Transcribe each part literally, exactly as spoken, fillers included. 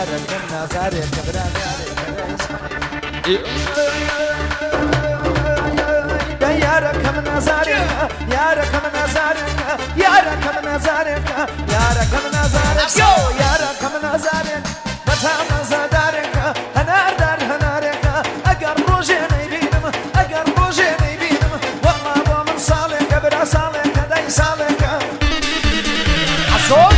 رکم نظاره کبران یا رکم نظاره یا رکم نظاره یا رکم نظاره یا رکم نظاره یا رکم نظاره بتام نظاره هنر در هنره اگر روزی نبینم اگر روزی نبینم والله با من ساله کبر ساله کدای ساله عصول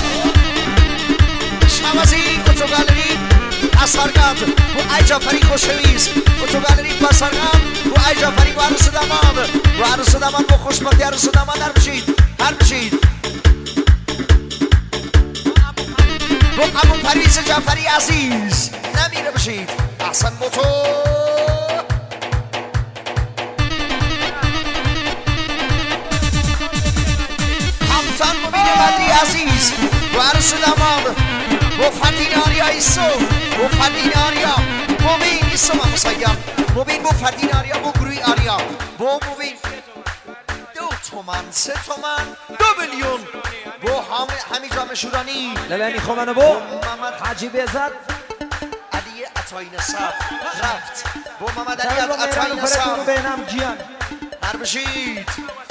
شمازی اتوگالری اثرگاه و ای جعفری خوشویز اتوگالری بسرگاه و ای جعفری و عروس داماد و عروس داماد و خوشبختی عروس داماد هر بشید هر بشید و ابو پریز جعفری عزیز نمیره بشید احسن موتو همتان مبین مدی عزیز و عروس داماد و فردین آریا ایسو و فردین آریا مبین ایسو ما مسیم مبین و فردین آریا و گروی آریا و مبین دو تومن سه تومن دو میلیون و همی جامع شورانی لالانی خومنو بو حاجی بیزد علی عطای نصب رفت با محمد علی عطای نصب بینم جیان هر بشید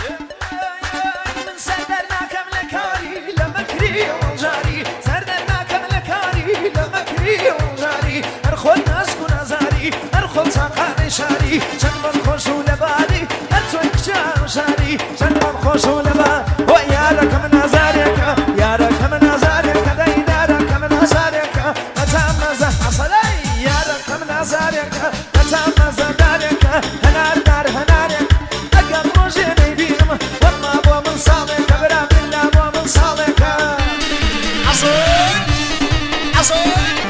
من سردر ناکم لکاری لمکری و جاری سردر ناکم لکاری لمکری و جاری هر خود نسکو نزاری هر خود ساقان شاری چند من خوش و لبانی هر توی کشم شاری چند من خوش و لبان و یارکم نزاری یارکم نزاری کدای یارکم نزاری بتام نزار حصلی یارکم نزاری بتام نزاری هنر در هنر اگر روزی نبینم والله با من ساله کبرم بالله با من ساله عصول عصول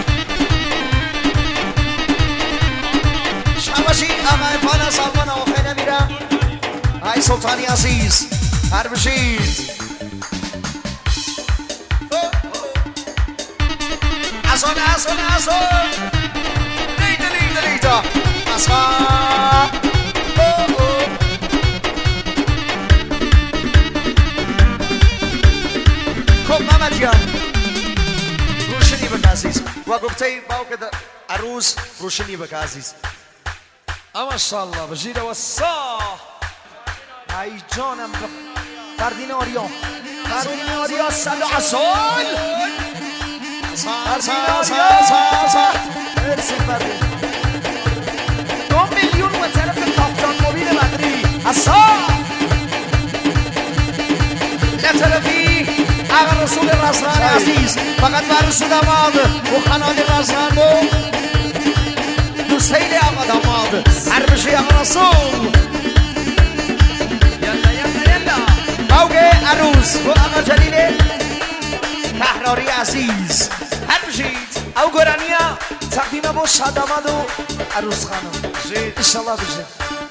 شباشی آقای فانا سالمان آخه نمیرم ای سلطانی عزیز هر بشید عصول عصول عصول لیده لیده لیده عصول خب محمد جان روشنی بک عزیز و گفته باو که عروس روشنی بک عزیز اما شالله بجیره و سا ای جانم فردین آریا فردین آریا سل و عصول فردین آریا مرسی فردین دو میلیون و طرف کاپتان مبین مدری اصال لطرفی آقا رسول رزان عزیز فقط بر رسول داماد و خانان رزان و دوستیل آقا داماد هر بشی آقا رسول یلا یلا یلا باوگه عروس و آقا جلیل تحراری عزیز هر بشید او گرانیا تقدیم با شاد داماد و عروس خانم انشالله بشید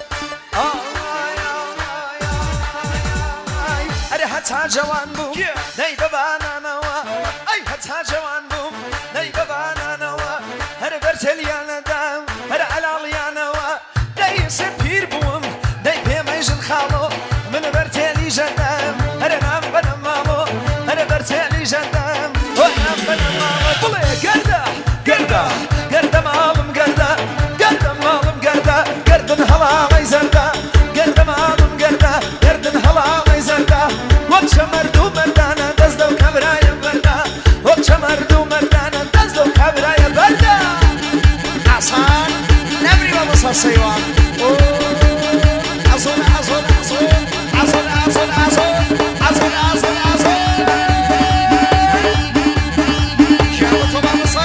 اره حتی جوان بوم نی ببانا نوا ای حتی جوان بوم نی ببانا نوا هر برتلیان دام هر علالیان نوا دیس پیر بوم نی بیمیجن خالو من برتلی جدام هر نام بنام مامو هر برتلی جدام و نام بنام مامو بله گرده گرده گرده مالم گرده گرده مالم گرده گردن هلا غیزرده گرده مالم گرده گردن هلا غیزرده وقت مردو مردانه دست دو کبرای برده وقت مردو مردانه دست دو کبرای برده حسن نبری با بسا سیوان عصول عصول عصول عصول عصول عصول عصول عصول عصول شعب تو با بسا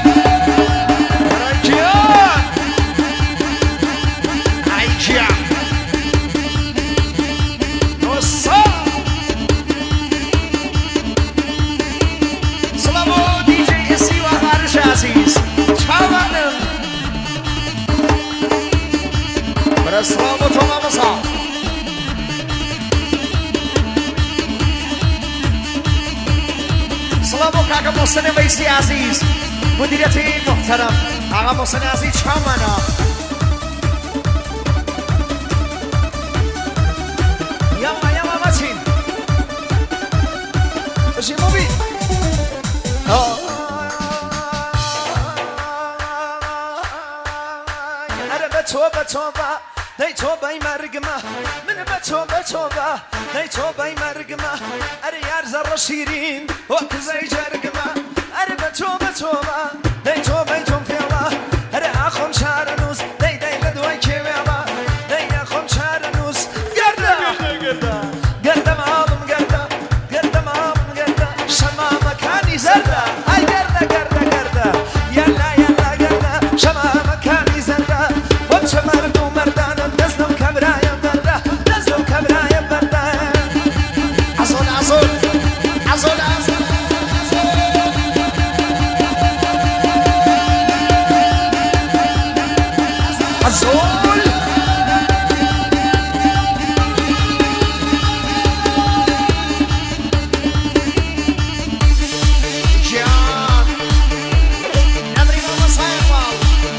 جیان ای جیان نصا سلامو دی جی اسی و عرش عزیز چاوانم برسلام و تو با بسا سلامو کاکا محسن ویسی عزیز مدیریت محترم آقا محسن عزیز چاوانا یاما یاما ماتین بشی موبی بتوبة دي توبة مرقمة من بتوبة توبة دي توبة مرقمة أري أرز الرشيرين وقت زي جرقمة أري بتوبة توبة دي توبة يتوم في الله أري أخم شارنوس دي دي لدوي كيويلا دي أخم شارنوس قردة قردة معاهم قردة قردة معاهم قردة شما مكاني زردة هاي قردة قردة قردة يلا يلا قردة شما مكاني زردة وانش مردو مردانة دزنو كبرايا بردة دزنو كبرايا بردة عزول عزول عزول عزول عزول جان أمري ما مصاير واو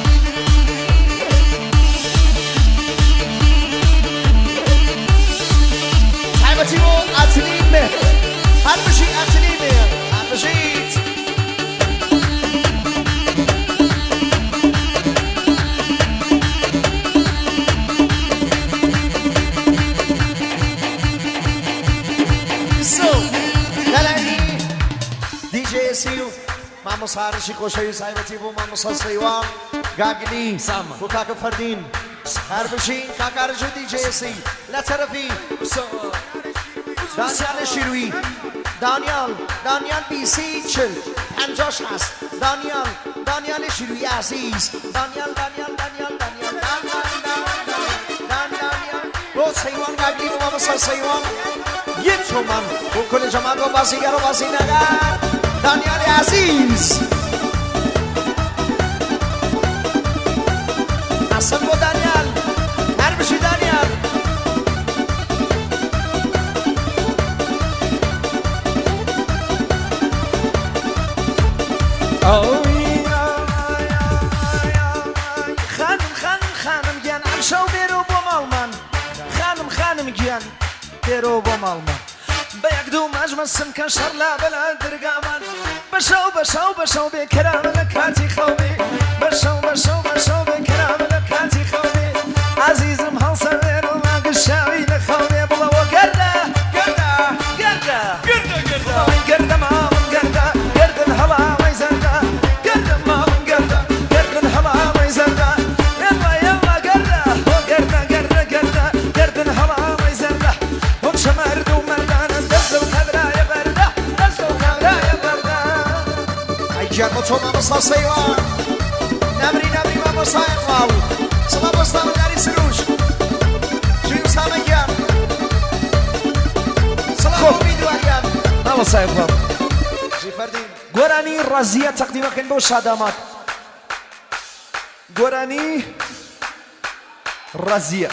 صاحبتي مو أتليمة هالمشي أتليمة هالمشيت سو دلعني دي جي سيو ما مصار شي خوشي صاحبتي بو ما مصار سيوان قاقني سامة. وكاك فردين هربشين كاكار جو دي جي سي لا ترفي دانيال شیروی دانیال دانیال بی سی چل پنجاش هست دانیال دانیال شیروی عزیز دانیال دانیال دانیال دانیال دانیال دانیال با سیوان قبلی با مسا سیوان یک تومن با کل جماعت و بازیگر و بازینگر دانیال عزیز حسن با دانیال هر بشی دانیال خانم خانم خانم گیان امشو بیرو با مالمان خانم خانم گیان بیرو با مالمان به یک دو مجمسم که شر لابلا درگامان بشو بشو بشو به کرام لکاتی خوبی بشو بشو بشو به کرام لکاتی خوبی عزیزم هل سویر و ما قشاوی لخوبی بلا و گرده گرده گرده گرده گرده گرده مامن گرده گرده الهلا ویزرده گرده مامن گرده گرده الهلا ویزرده يلا يلا قرده قرده قرده قرده قرده الهلا ويزرده هم شمردو مردانه دزو كبرايا برده دزو كبرايا برده ای جان تو ما مسا سیوان نبری نبری ما مسا اقوال سما بستان داری سروش جویم سامگیم سلام بيدو أريان الله صاحب جي فردين گورانی رازیه تقدیم کن با شادامات گورانی رازیه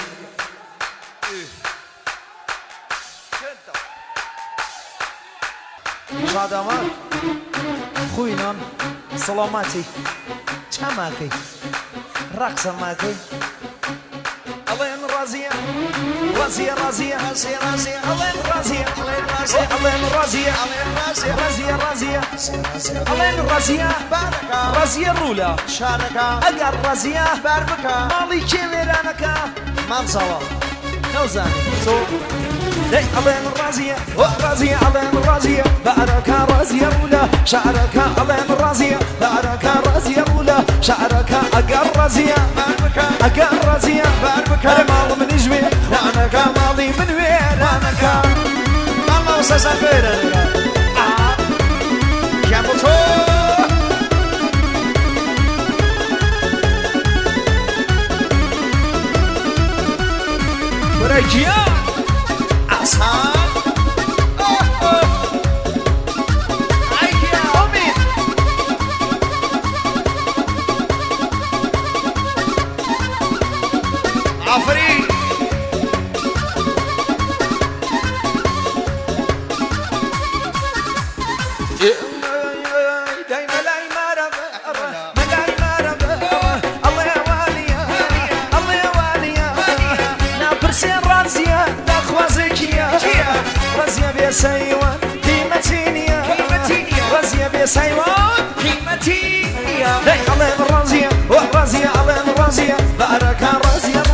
شادامات خوینان سلامتی چماکی رقص ماکی الله رازیه رازیه رازیه رازي رازي الله رازیه رازي الله رازیه رازي رازیه رازیه رازي الله رازیه باركا رازیه رولا شاركا اگر رازیه باربكا مالی که ویرانکا منزوا نوزانی تو ای الله رازیه رازیه الله رازیه بارکا رازیه رولا شعرکا الله رازیه بارکا رازیه رولا شعرکا اگر رازیه باربكا اگر رازیه باربكا مال من جوی رانکا مالی من ویرانکا الله وساسا فيرا يا بوتو برجيا أصحاب عفريت سيوان قيمتينيا رازية بسيوان قيمتينيا الله رازية ورازية الله رازية بارك رازية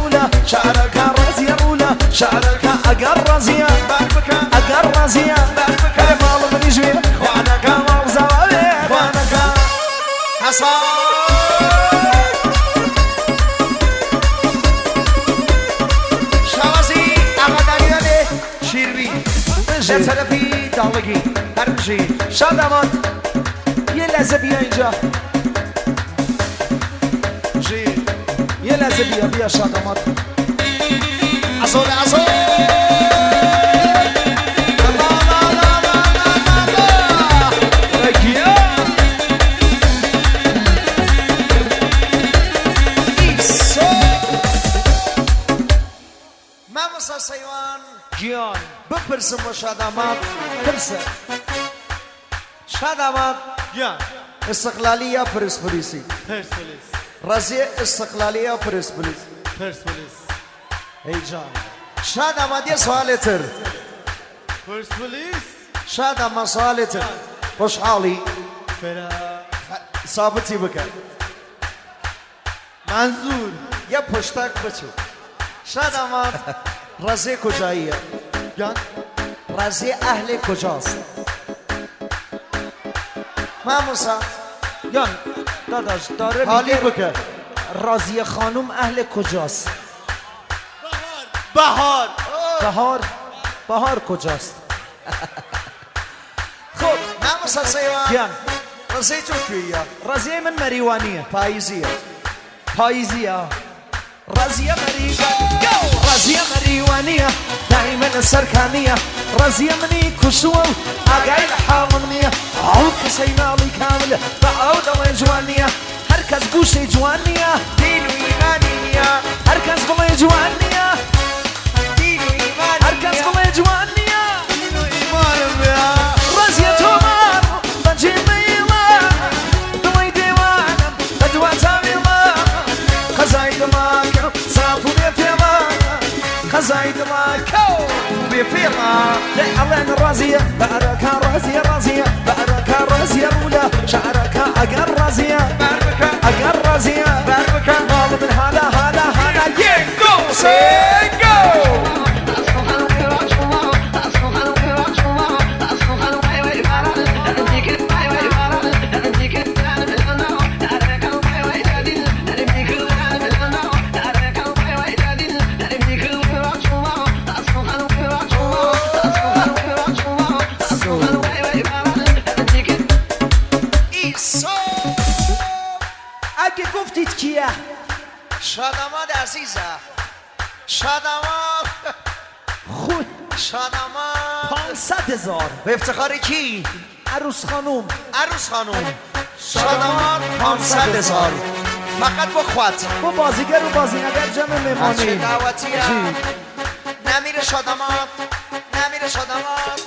رازیه اگر رازیه کل مال منی جوی خوانه که مال زوابه خوانه که حسن شوازی اقدریانه شیروی در طرفی دالگی هرمشی شادمات یه لحظه بیا اینجا جی یه لحظه بیا بیا شادمات ازول ازول سیوان گیان بپرسم با شادامات پرسه شادامات گیان استقلالی یا پرسپولیسی پرسپولیس رازی استقلالی یا پرسپولیس پرسپولیس ای جان شادامات یه سوالتر پرسپولیس شادامات سوالتر خوشحالی فرا ثابتی بکن منظور یا پشتک بچو شادامات رازی کجاییه گیان رازی اهل کجاست ماموسا گیان داداش داره حالی میگه بکن رازیه خانوم اهل کجاست بهار بهار بهار کجاست خب ماموسا سیوان گیان رازی تو کیه رازیه من مریوانیه پاییزیه پاییزیه رازیه مریوانیه رازیه مریوانیه دائما سرکانیه رازیه منی کشوه اقای لحال منیه او کسی مالی کامل بعود الله جوانیه هر کس گوشه جوانیه دین و ایمانیه هر کس بله جوانیه دین و ایمانیه هر کس بله جوانیه دین و ایمانیه رازیه تو مار بجی میلا دوی دیوانم بدوا تامیلا خزای دماغ صافو بیفیلا خزای دماغ بفيرها لعلن رازية بأركا رازية رازية بأركا رازية رولا شعركا أقر رازية باربكا أقر رازية باربكا مال من هذا هذا هذا ينجو سينجو اگه گفتید کیه شادامات عزیزه شادامات خود شادامات پانصد هزار به افتخار کی؟ عروس خانوم عروس خانوم شادامات پانصد هزار فقط با خود با بازیگر و بازینگر جمع چه میمانی دعوتیه نمیره شادامات نمیره شادامات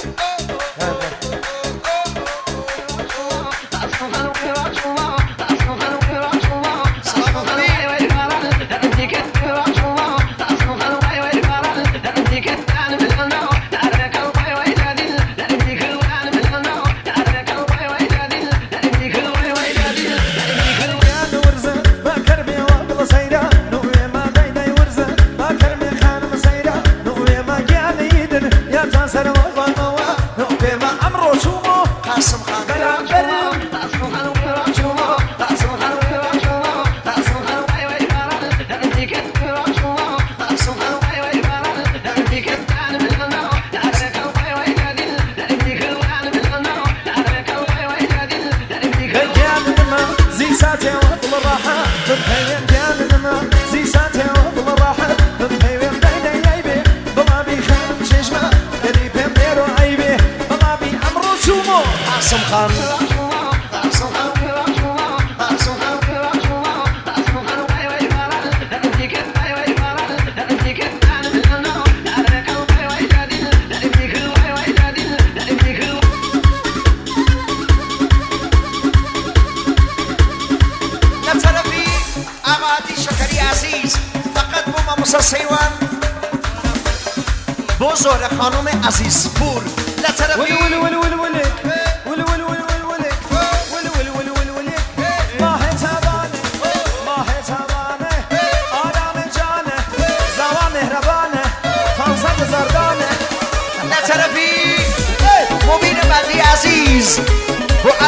قاسم خان قاسم خان لطرفی آقاتی شکری عزیز فقط با ما موسا سیوان بزرگ خانم عزیز پور لطرفی ولي ولي ولي ولي ولي ولي ولي ولي ولي ولي ولي ولي ولي ولي ما هي تابانه ما هي تابانه آدم جانه زوا مهربانه پانصد هزار دانه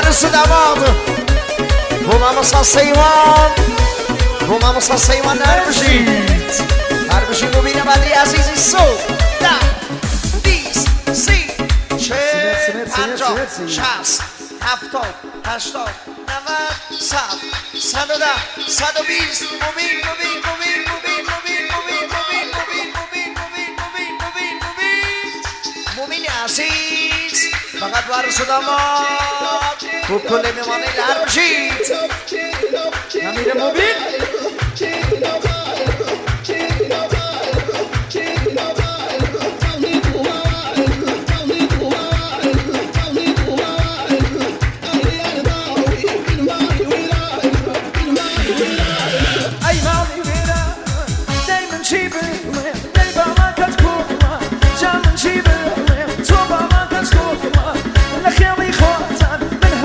عروس داماد بو ماموسا سیمان بو ماموسا سیمان نر بشید نر بشید مبین بدری عزیزی سو ده بیست سی چه پنجاه شصت هفتاد هشتاد نود صد صد و ده صد و بیست مبین مبین مبین مبین مبین مبین مبین مبین مبین مبین مبین مبین مبین مبین عزیز فقط وارث و داماد خوب کل میمانه لر بشید نمیره مبین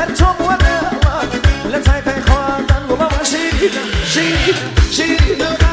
She, she, she,